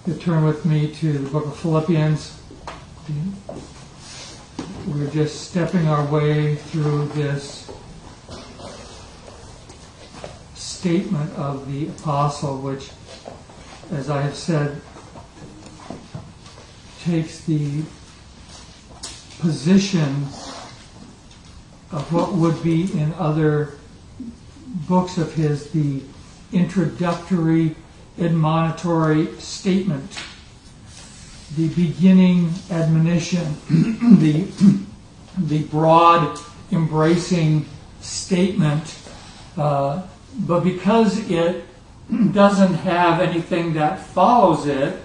You turn with me to the book of Philippians. We're just stepping our way through this statement of the apostle, which, as I have said, takes the position of what would be in other books of his the introductory admonitory statement, the beginning admonition, the broad embracing statement, but because it doesn't have anything that follows it,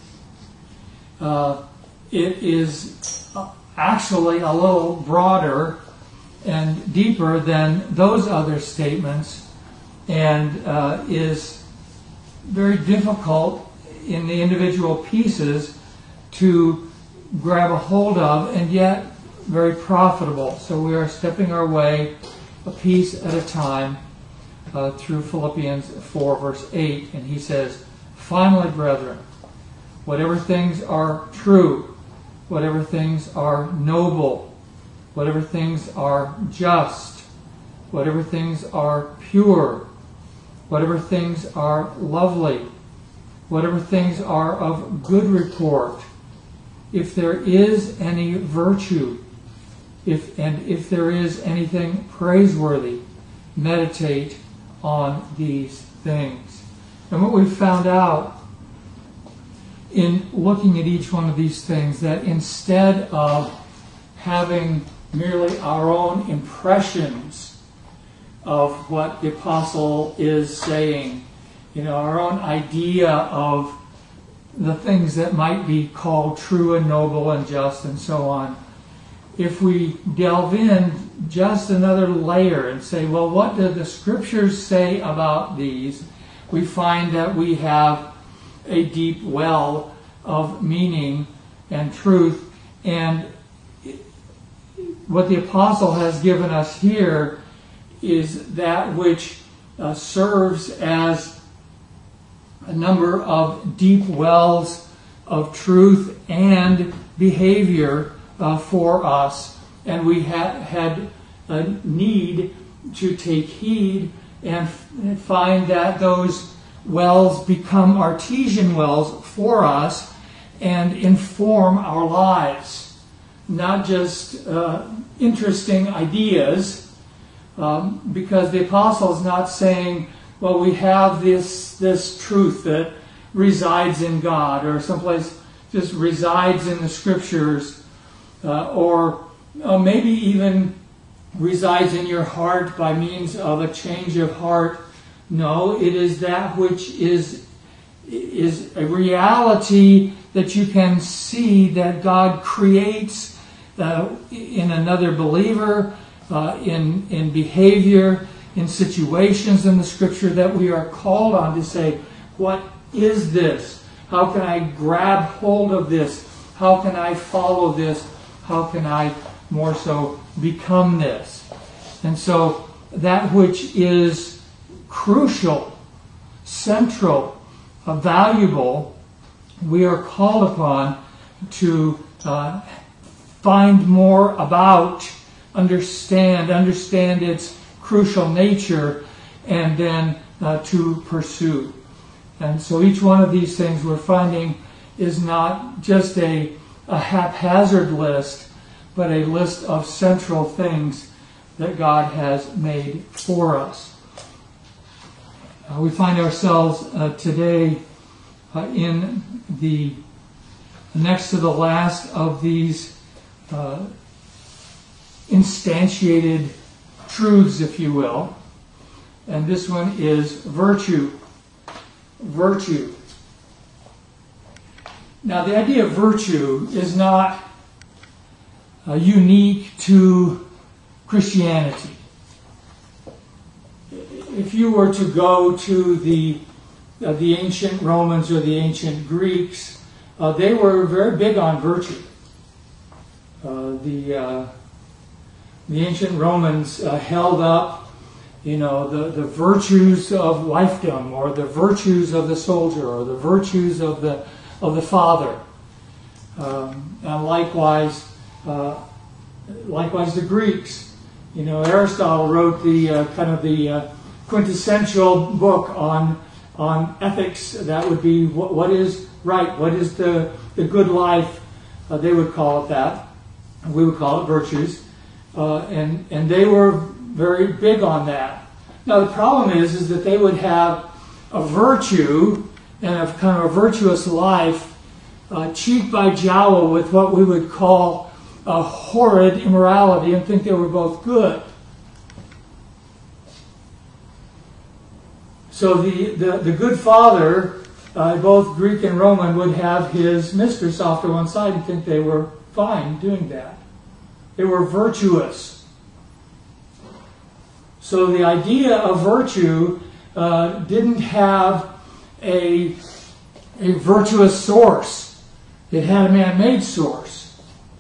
it is actually a little broader and deeper than those other statements, and is very difficult in the individual pieces to grab a hold of, and yet very profitable. So we are stepping our way a piece at a time through Philippians 4 verse 8, and he says, "Finally, brethren, whatever things are true, whatever things are noble, whatever things are just, whatever things are pure, whatever things are lovely, whatever things are of good report, if there is any virtue, if there is anything praiseworthy, meditate on these things." And what we've found out in looking at each one of these things, that instead of having merely our own impressions of what the apostle is saying, our own idea of the things that might be called true and noble and just and so on, if we delve in just another layer and say, well, what do the scriptures say about these? We find that we have a deep well of meaning and truth, and what the apostle has given us here is that which serves as a number of deep wells of truth and behavior for us, and we had a need to take heed and find that those wells become artesian wells for us and inform our lives, not just interesting ideas, because the apostle is not saying, well, we have this truth that resides in God, or someplace just resides in the scriptures, or maybe even resides in your heart by means of a change of heart. No, it is that which is a reality that you can see that God creates in another believer, in behavior, in situations in the scripture, that we are called on to say, what is this? How can I grab hold of this? How can I follow this? How can I more so become this? And so that which is crucial, central, valuable, we are called upon to find more about, understand its crucial nature, and then to pursue. And so each one of these things we're finding is not just a haphazard list, but a list of central things that God has made for us. We find ourselves today in the next to the last of these instantiated truths, if you will. And this one is virtue. Virtue. Now, the idea of virtue is not unique to Christianity. If you were to go to the ancient Romans or the ancient Greeks, they were very big on virtue. The ancient Romans held up, the virtues of lifedom, or the virtues of the soldier, or the virtues of the of the Father. And likewise the Greeks. You know, Aristotle wrote the kind of the quintessential book on ethics. That would be what is right, what is the good life. They would call it that. We would call it virtues. And they were very big on that. Now the problem is that they would have a virtue and a kind of a virtuous life cheek by jowl with what we would call a horrid immorality and think they were both good. So the good father, both Greek and Roman, would have his mistress off to one side and think they were fine doing that. They were virtuous. So the idea of virtue didn't have a virtuous source. It had a man-made source.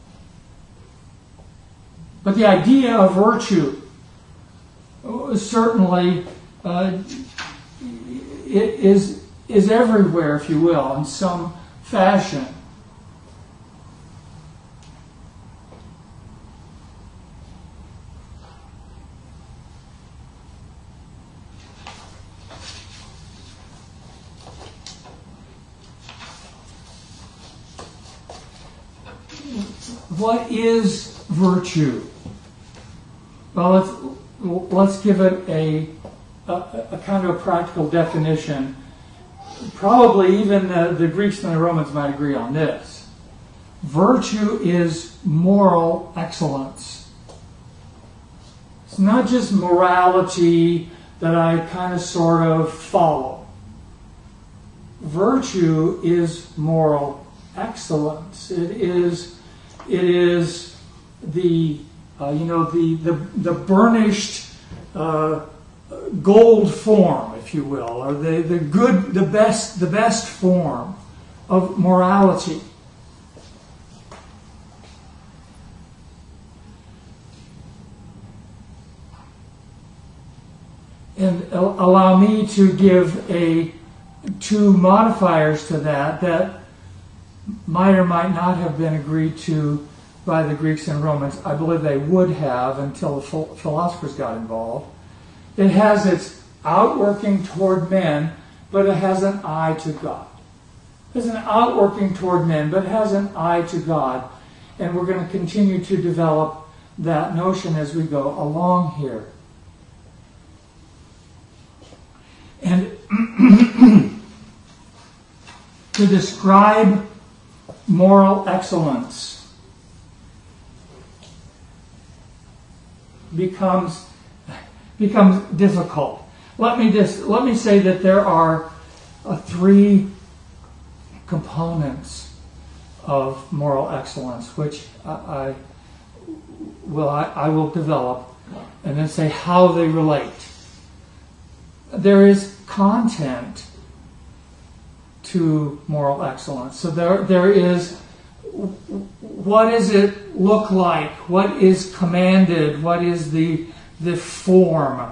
But the idea of virtue certainly is everywhere, if you will, in some fashion. What is virtue? Well, let's give it a kind of a practical definition. Probably even the Greeks and the Romans might agree on this. Virtue is moral excellence. It's not just morality that I kind of sort of follow. Virtue is moral excellence. It is the the burnished gold form, if you will, or the best form of morality. And allow me to give two modifiers to that might or might not have been agreed to by the Greeks and Romans. I believe they would have until the philosophers got involved. It has its outworking toward men, but it has an eye to God. It's an outworking toward men, but it has an eye to God. And we're going to continue to develop that notion as we go along here. And to describe moral excellence becomes difficult. Let me say that there are three components of moral excellence, which I will develop and then say how they relate. There is content to moral excellence. So there is, what does it look like? What is commanded? What is the form?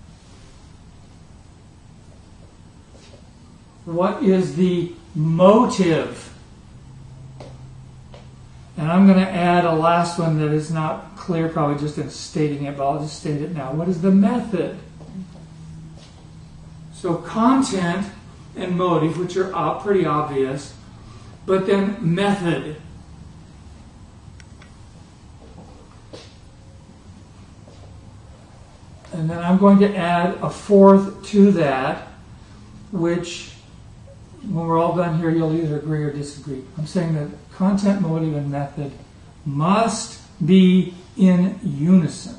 What is the motive? And I'm going to add a last one that is not clear, probably just in stating it, but I'll just state it now. What is the method? So content and motive, which are pretty obvious, but then method. And then I'm going to add a fourth to that, which, when we're all done here, you'll either agree or disagree. I'm saying that content, motive, and method must be in unison.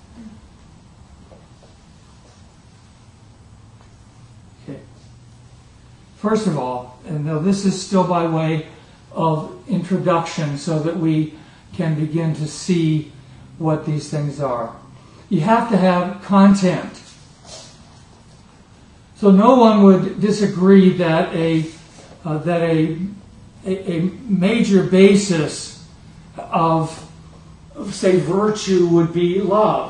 First of all, and now this is still by way of introduction so that we can begin to see what these things are. You have to have content. So no one would disagree that a major basis of say, virtue would be love.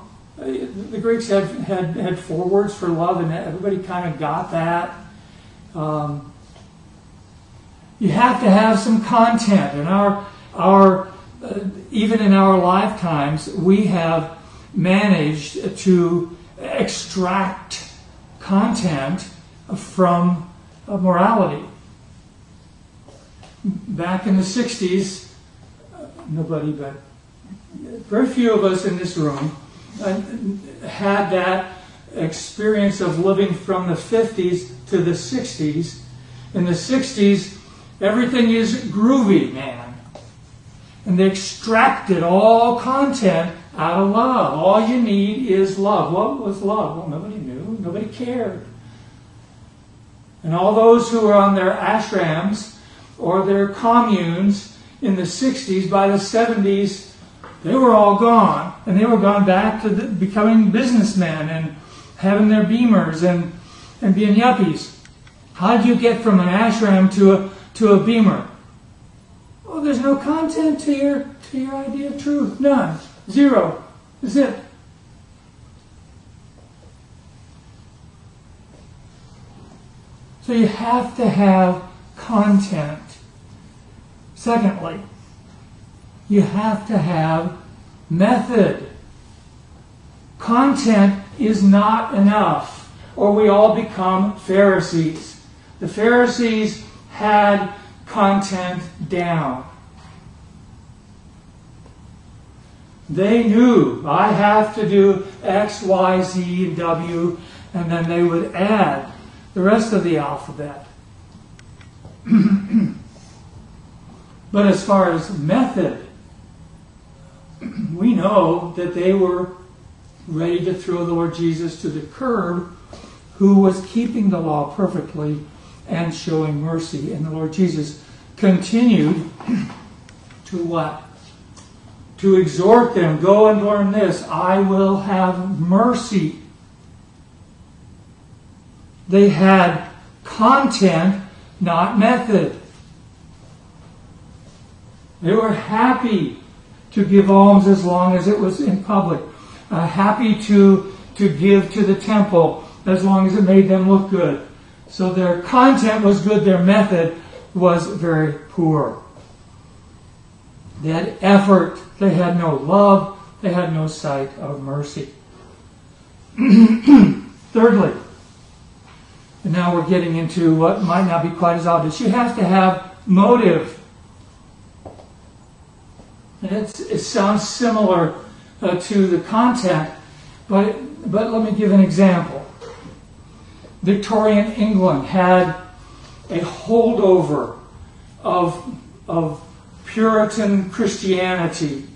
The Greeks had 4 words for love, and everybody kind of got that. You have to have some content. And even in our lifetimes, we have managed to extract content from morality. Back in the 60s, nobody but very few of us in this room had that experience of living from the 50s to the 60s. In the 60s, everything is groovy, man. And they extracted all content out of love. All you need is love. What was love? Well, nobody knew. Nobody cared. And all those who were on their ashrams or their communes in the 60s, by the 70s, they were all gone. And they were gone back to becoming businessmen and having their Beamers and being yuppies. How did you get from an ashram to a Beamer? Well, there's no content to your idea of truth. None. Zero. That's it. So you have to have content. Secondly, you have to have method. Content is not enough, or we all become Pharisees. The Pharisees had content down. They knew, I have to do X, Y, Z, and W, and then they would add the rest of the alphabet. But as far as method, we know that they were ready to throw the Lord Jesus to the curb, who was keeping the law perfectly and showing mercy. And the Lord Jesus continued to what? To exhort them, go and learn this, I will have mercy. They had content, not method. They were happy to give alms as long as it was in public. Happy to give to the temple as long as it made them look good. So their content was good, their method was very poor. They had effort, they had no love, they had no sight of mercy. Thirdly, and now we're getting into what might not be quite as obvious, you have to have motive. And it sounds similar to the content, but let me give an example. Victorian England had a holdover of Puritan Christianity,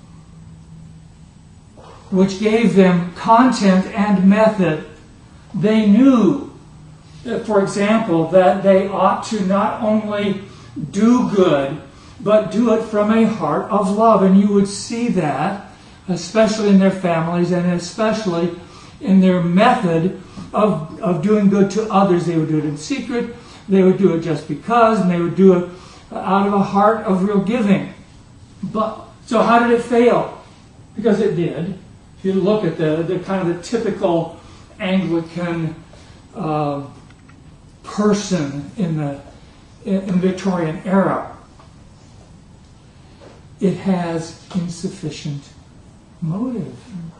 which gave them content and method. They knew, for example, that they ought to not only do good, but do it from a heart of love. And you would see that, especially in their families and especially in their method of doing good to others. They would do it in secret. They would do it just because, and they would do it out of a heart of real giving. So how did it fail? Because it did. If you look at the kind of the typical Anglican person in the Victorian era, it has insufficient motive.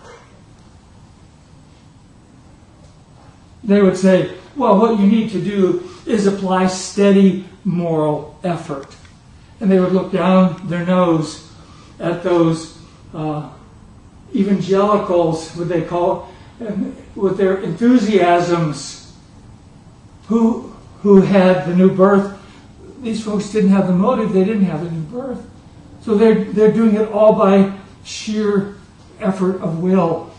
They would say, well, what you need to do is apply steady moral effort. And they would look down their nose at those evangelicals, what they call, with their enthusiasms, who had the new birth. These folks didn't have the motive, they didn't have the new birth. So they're doing it all by sheer effort of will.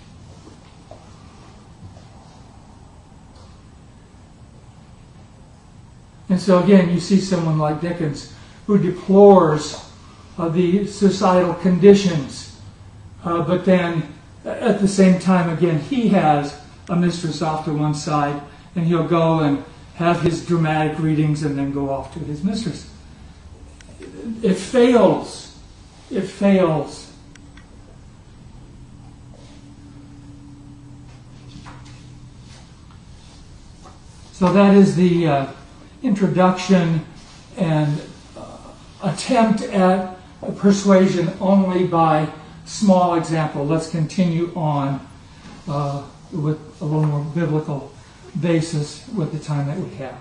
And so again, you see someone like Dickens who deplores the societal conditions, but then at the same time, again, he has a mistress off to one side, and he'll go and have his dramatic readings and then go off to his mistress. It fails. It fails. So that is the introduction and attempt at persuasion only by small example. Let's continue on with a little more biblical basis with the time that we have.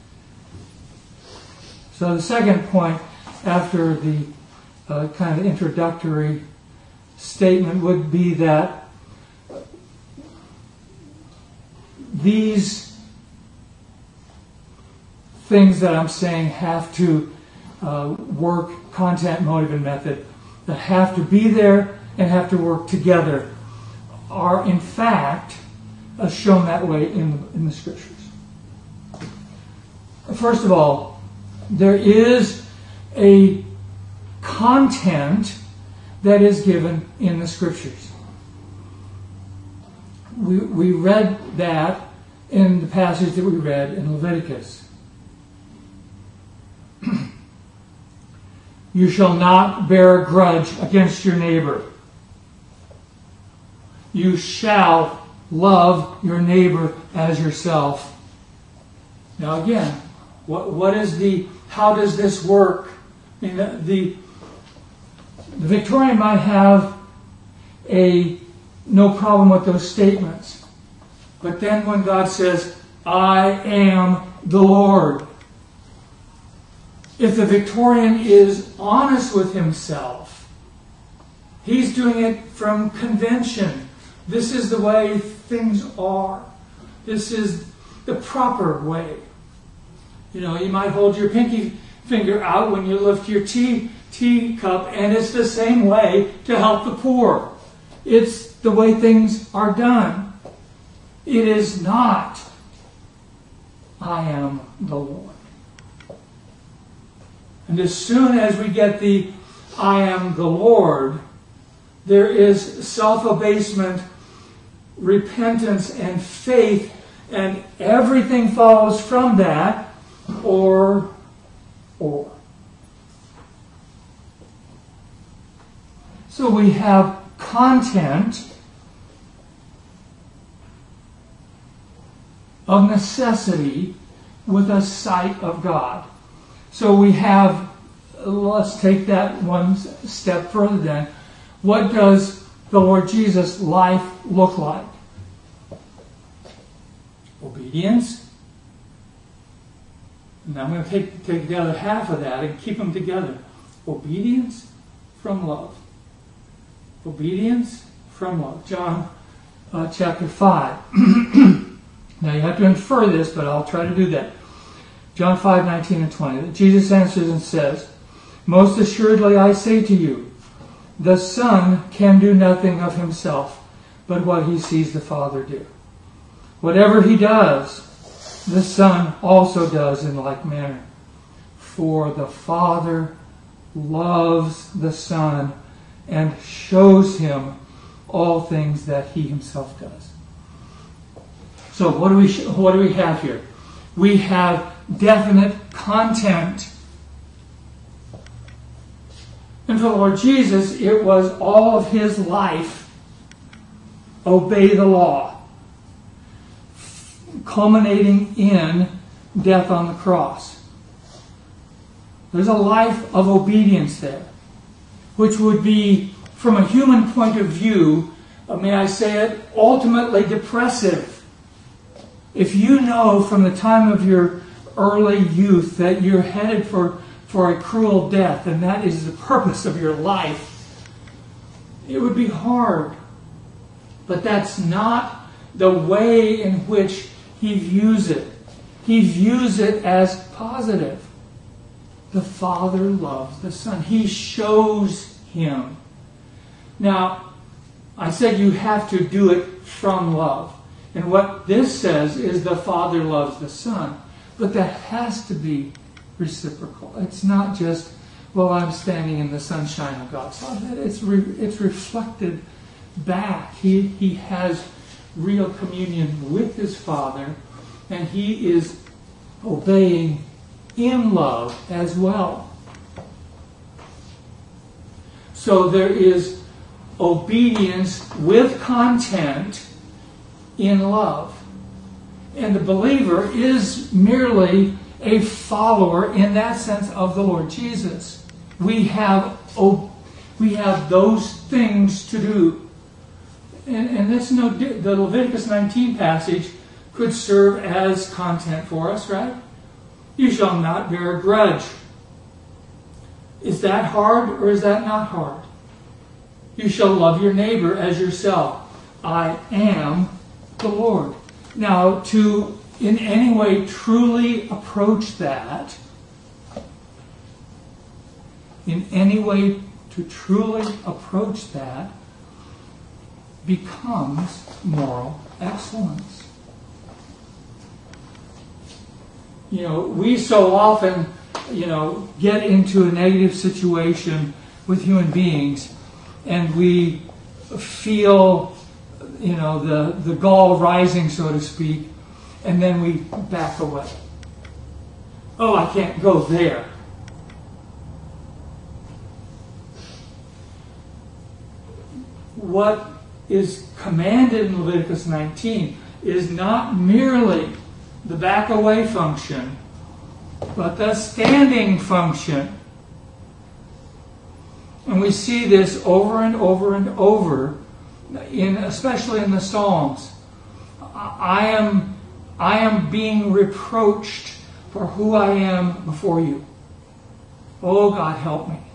So the second point after the kind of introductory statement would be that these things that I'm saying have to work, content, motive, and method, that have to be there and have to work together, are in fact shown that way in the Scriptures. First of all, there is a content that is given in the Scriptures. We read that in the passage that we read in Leviticus. You shall not bear a grudge against your neighbor. You shall love your neighbor as yourself. Now again, how does this work? I mean, the Victorian might have no problem with those statements. But then when God says, I am the Lord, if the Victorian is honest with himself, he's doing it from convention. This is the way things are. This is the proper way. You know, you might hold your pinky finger out when you lift your tea cup, and it's the same way to help the poor. It's the way things are done. It is not, I am the Lord. And as soon as we get the I am the Lord, there is self-abasement, repentance, and faith, and everything follows from that, or. So we have content of necessity with a sight of God. So we have, let's take that one step further then. What does the Lord Jesus' life look like? Obedience. And I'm going to take the other half of that and keep them together. Obedience from love. Obedience from love. John chapter 5. Now you have to infer this, but I'll try to do that. John 5:19 and 20. Jesus answers and says, most assuredly I say to you, the Son can do nothing of himself, but what he sees the Father do. Whatever he does, the Son also does in like manner. For the Father loves the Son and shows him all things that he himself does. So what do we have here? We have definite content. And for the Lord Jesus, it was all of his life obey the law, culminating in death on the cross. There's a life of obedience there, which would be, from a human point of view, may I say it, ultimately depressive. If you know from the time of your early youth that you're headed for a cruel death, and that is the purpose of your life, it would be hard. But that's not the way in which he views it. He views it as positive. The Father loves the Son. He shows him. Now, I said you have to do it from love. And what this says is the Father loves the Son. But that has to be reciprocal. It's not just, well, I'm standing in the sunshine of God's love. It's reflected back. He has real communion with his Father, and he is obeying in love as well. So there is obedience with content in love. And the believer is merely a follower in that sense of the Lord Jesus. We have those things to do. And that's the Leviticus 19 passage could serve as content for us, right? You shall not bear a grudge. Is that hard or is that not hard? You shall love your neighbor as yourself. I am the Lord. Now, to in any way truly approach that, becomes moral excellence. We so often, get into a negative situation with human beings, and we feel, the gall rising, so to speak, and then we back away. Oh, I can't go there. What is commanded in Leviticus 19 is not merely the back away function, but the standing function. And we see this over and over and over, especially in the Psalms. I am being reproached for who I am before you. Oh, God, help me.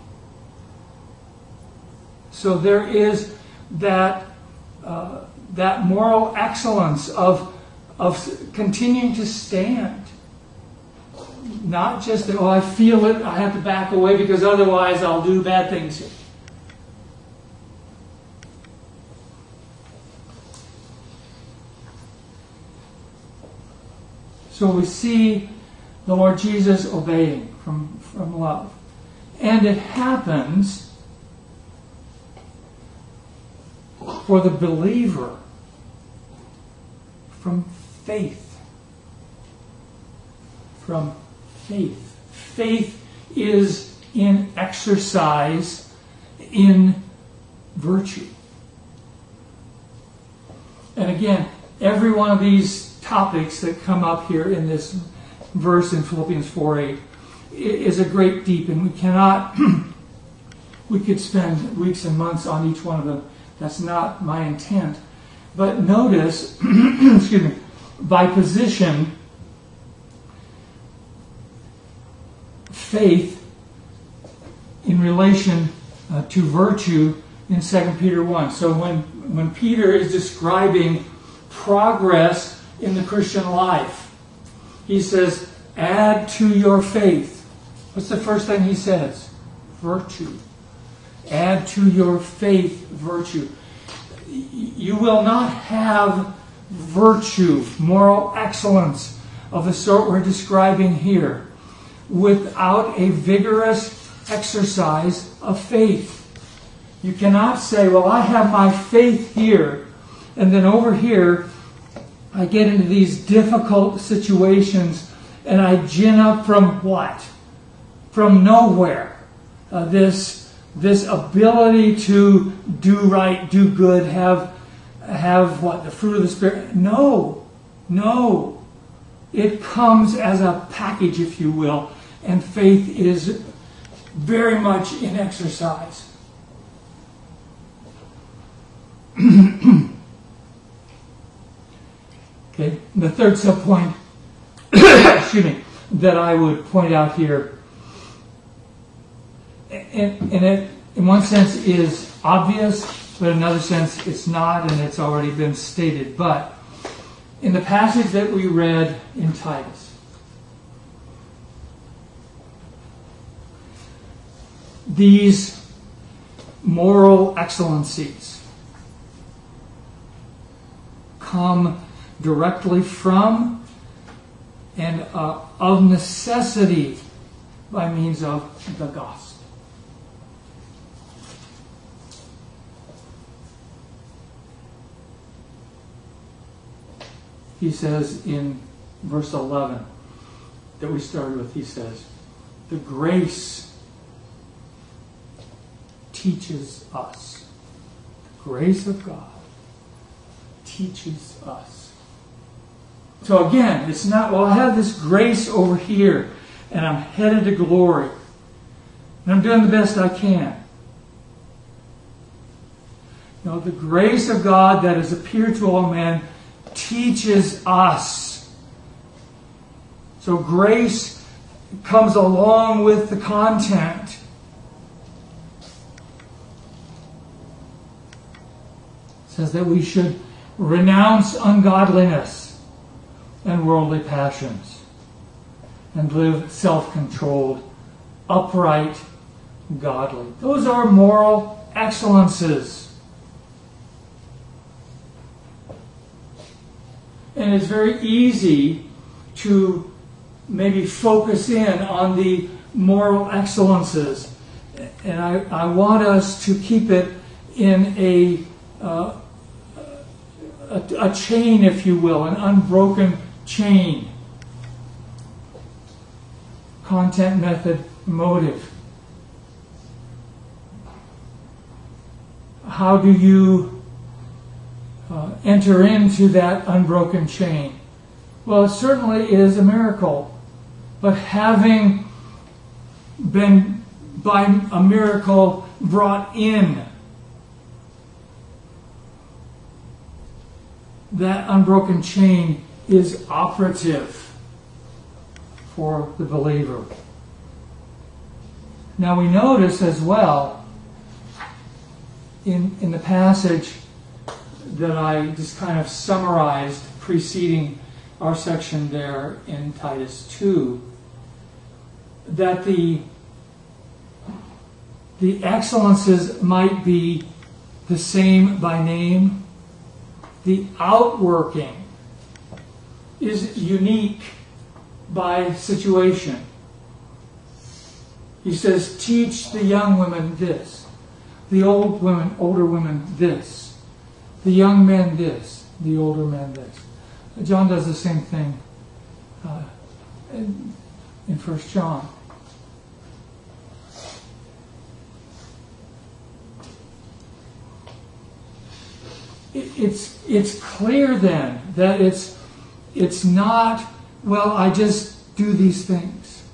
So there is that moral excellence of continuing to stand. Not just that, I feel it, I have to back away because otherwise I'll do bad things here. So we see the Lord Jesus obeying from love. And it happens for the believer from faith. From faith. Faith is in exercise in virtue. And again, every one of these topics that come up here in this verse in Philippians 4:8 is a great deep, and we could spend weeks and months on each one of them. That's not my intent. But notice, excuse me, by position, faith in relation to virtue in 2 Peter 1. So when Peter is describing progress in the Christian life, he says, add to your faith. What's the first thing he says? Virtue. Add to your faith virtue. You will not have virtue, moral excellence of the sort we're describing here, without a vigorous exercise of faith. You cannot say, well, I have my faith here, and then over here I get into these difficult situations and I gin up from what? From nowhere. This ability to do right, do good, have what? The fruit of the Spirit? No. It comes as a package, if you will, and faith is very much in exercise. Okay, the third subpoint, excuse me, that I would point out here, and it, in one sense, is obvious, but in another sense, it's not, and it's already been stated. But in the passage that we read in Titus, these moral excellencies come directly from and of necessity by means of the gospel. He says in verse 11 that we started with, he says, the grace teaches us. The grace of God teaches us. So again, it's not, well, I have this grace over here, and I'm headed to glory. And I'm doing the best I can. No, the grace of God that has appeared to all men teaches us. So grace comes along with the content. It says that we should renounce ungodliness and worldly passions and live self-controlled, upright, godly. Those are moral excellences. And it's very easy to maybe focus in on the moral excellences. And I want us to keep it in a chain, if you will, an unbroken chain. Content, method, motive. How do you enter into that unbroken chain? Well, it certainly is a miracle. But having been by a miracle brought in, that unbroken chain is operative for the believer. Now we notice as well in the passage that I just kind of summarized preceding our section there in Titus 2, that the excellences might be the same by name. The outworking is unique by situation. He says, teach the young women this, the older women this, the young men this, the older men this. John does the same thing in 1 John. It's clear then that it's not, well, I just do these things.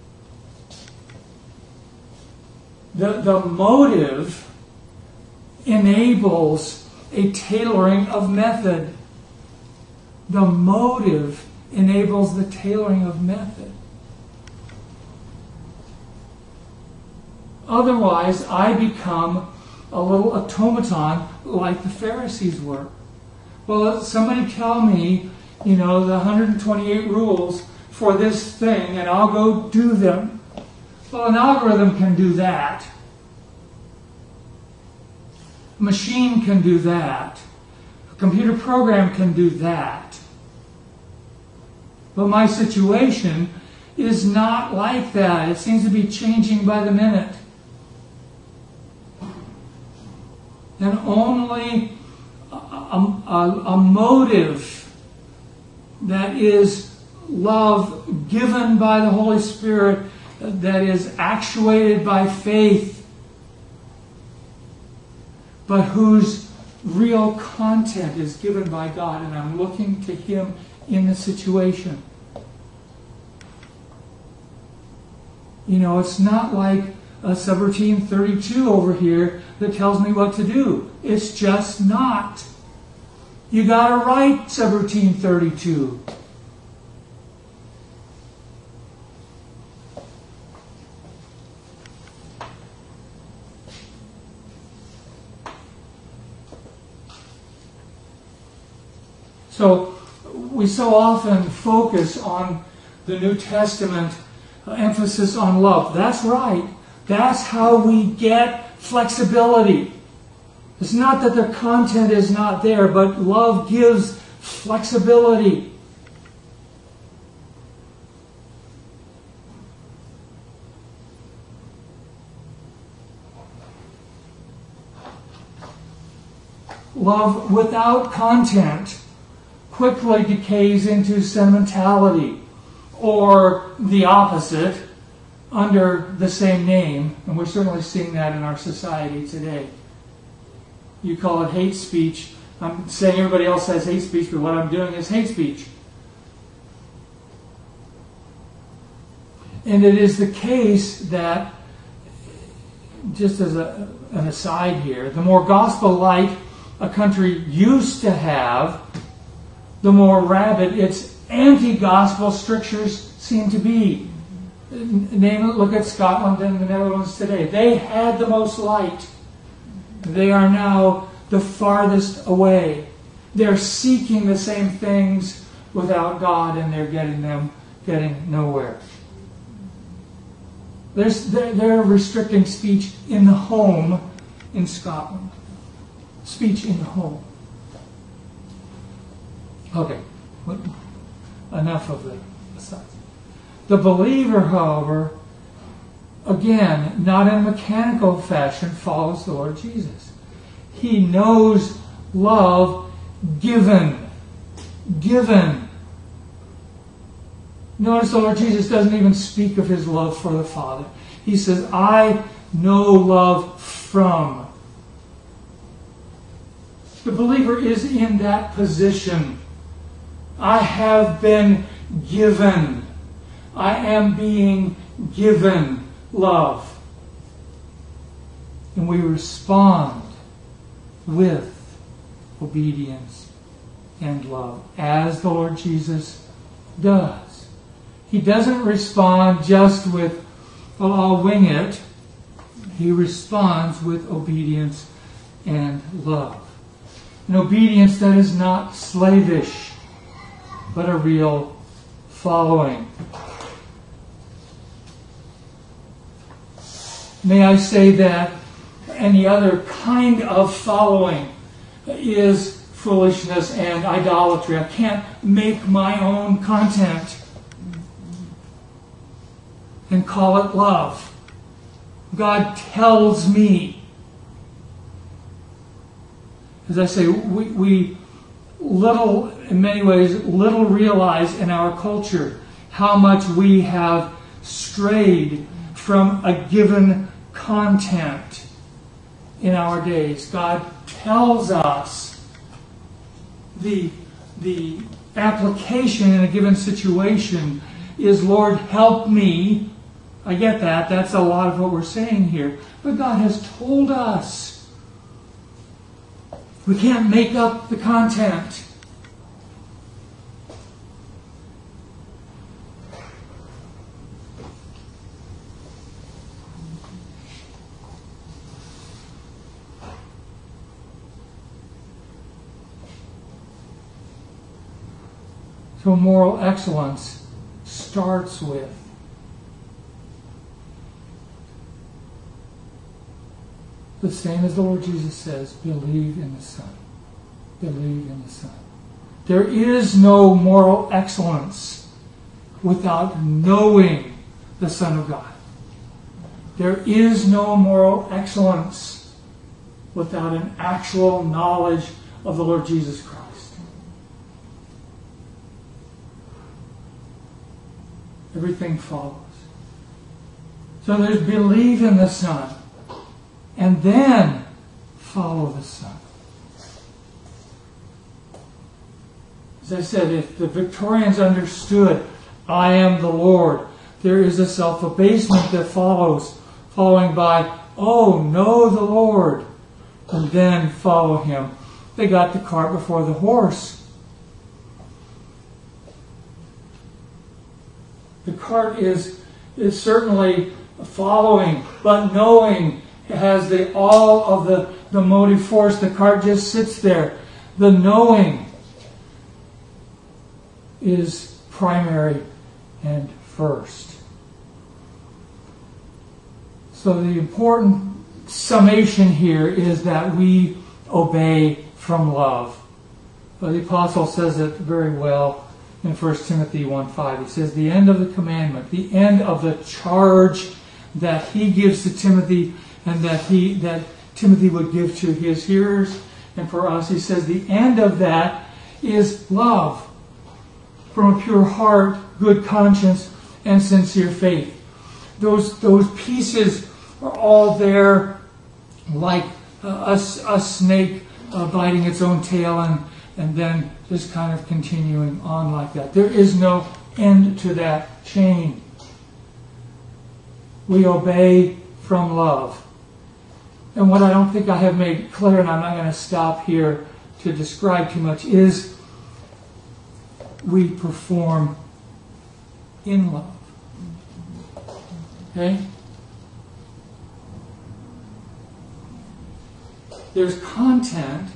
The motive enables a tailoring of method. The motive enables the tailoring of method. Otherwise, I become a little automaton like the Pharisees were. Well, somebody tell me, the 128 rules for this thing, and I'll go do them. Well, an algorithm can do that. A machine can do that. A computer program can do that. But my situation is not like that. It seems to be changing by the minute. And only a motive that is love given by the Holy Spirit, that is actuated by faith, but whose real content is given by God, and I'm looking to Him in the situation. It's not like a subroutine 32 over here that tells me what to do. It's just not. You got to write subroutine 32. So we so often focus on the New Testament emphasis on love. That's right. That's how we get flexibility. It's not that the content is not there, but love gives flexibility. Love without content quickly decays into sentimentality, or the opposite, under the same name, and we're certainly seeing that in our society today. You call it hate speech. I'm saying everybody else has hate speech, but what I'm doing is hate speech. And it is the case that, just as an aside here, the more gospel light a country used to have, the more rabid its anti-gospel strictures seem to be. Look at Scotland and the Netherlands today. They had the most light. They are now the farthest away. They're seeking the same things without God, and they're getting nowhere. They're restricting speech in the home in Scotland. Speech in the home. Okay, enough of the aside. The believer, however, again, not in a mechanical fashion, follows the Lord Jesus. He knows love given. Given. Notice the Lord Jesus doesn't even speak of his love for the Father. He says, I know love from. The believer is in that position. I have been given. I am being given love. And we respond with obedience and love, as the Lord Jesus does. He doesn't respond just with, well, I'll wing it. He responds with obedience and love. An obedience that is not slavish, but a real following. May I say that any other kind of following is foolishness and idolatry. I can't make my own content and call it love. God tells me. As I say, we little, in many ways, little realize in our culture how much we have strayed from a given content in our days. God tells us the application in a given situation is, Lord, help me. I get that. That's a lot of what we're saying here. But God has told us. We can't make up the content. So moral excellence starts with the same as the Lord Jesus says, believe in the Son. Believe in the Son. There is no moral excellence without knowing the Son of God. There is no moral excellence without an actual knowledge of the Lord Jesus Christ. Everything follows. So there's believe in the Son, and then follow the Son. As I said, if the Victorians understood, I am the Lord, there is a self-abasement that follows, following by, oh, know the Lord, and then follow Him. They got the cart before the horse. The cart is certainly following, but knowing has all of the motive force. The cart just sits there. The knowing is primary and first. So the important summation here is that we obey from love. The Apostle says it very well in 1 Timothy 1:5. He says, the end of the commandment, the end of the charge that he gives to Timothy and that Timothy would give to his hearers and for us, he says the end of that is love from a pure heart, good conscience, and sincere faith. Those pieces are all there like a snake biting its own tail and then just kind of continuing on like that. There is no end to that chain. we obey from love. And what I don't think I have made clear, and I'm not going to stop here to describe too much, is we perform in love. Okay? There's content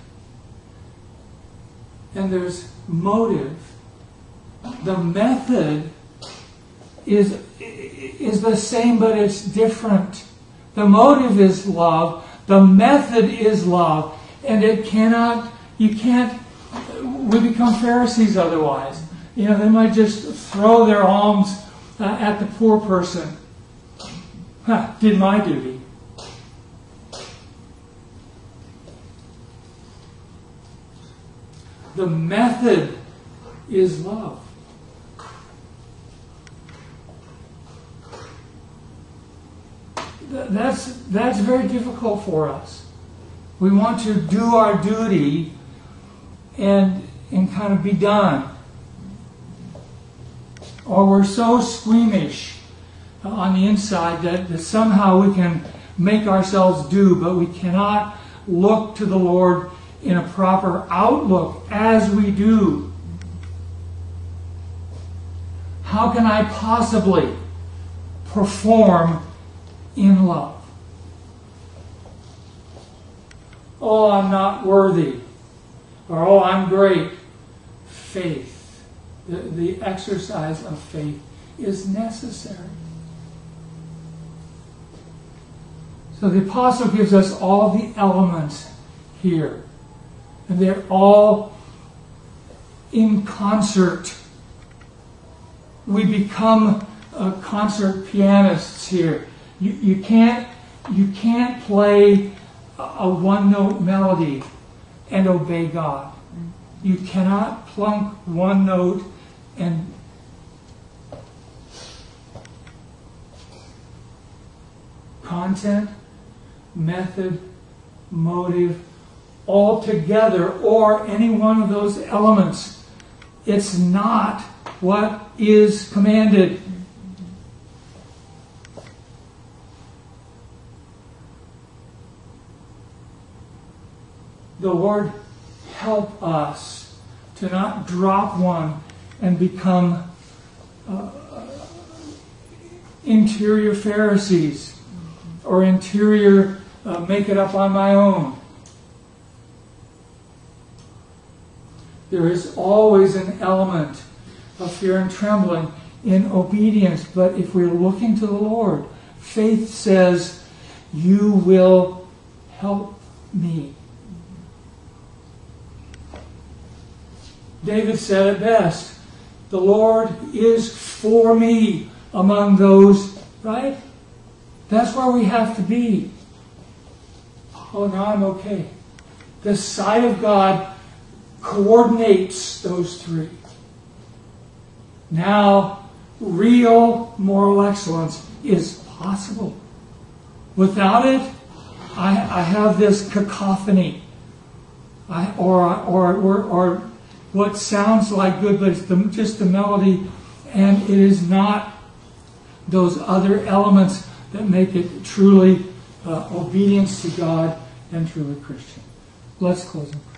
and there's motive. The method is the same, but it's different. The motive is love. The method is love. And we become Pharisees otherwise. They might just throw their alms at the poor person. Did my duty. The method is love. That's very difficult for us. We want to do our duty and kind of be done. Or we're so squeamish on the inside that somehow we can make ourselves do, but we cannot look to the Lord in a proper outlook as we do. How can I possibly perform in love? Oh, I'm not worthy. Or, oh, I'm great. Faith. The exercise of faith is necessary. So the apostle gives us all the elements here. And they're all in concert. We become concert pianists here. You can't play a one-note melody and obey God. You cannot plunk one note and content, method, motive, all together, or any one of those elements. It's not what is commanded. The Lord help us to not drop one and become interior Pharisees or interior make it up on my own. There is always an element of fear and trembling in obedience, but if we're looking to the Lord, faith says, you will help me. David said it best, the Lord is for me among those, right? That's where we have to be. Oh, now I'm okay. The sight of God coordinates those three. Now, real moral excellence is possible. Without it, I have this cacophony, or what sounds like good, but it's just the melody, and it is not those other elements that make it truly obedience to God and truly Christian. Let's close in prayer.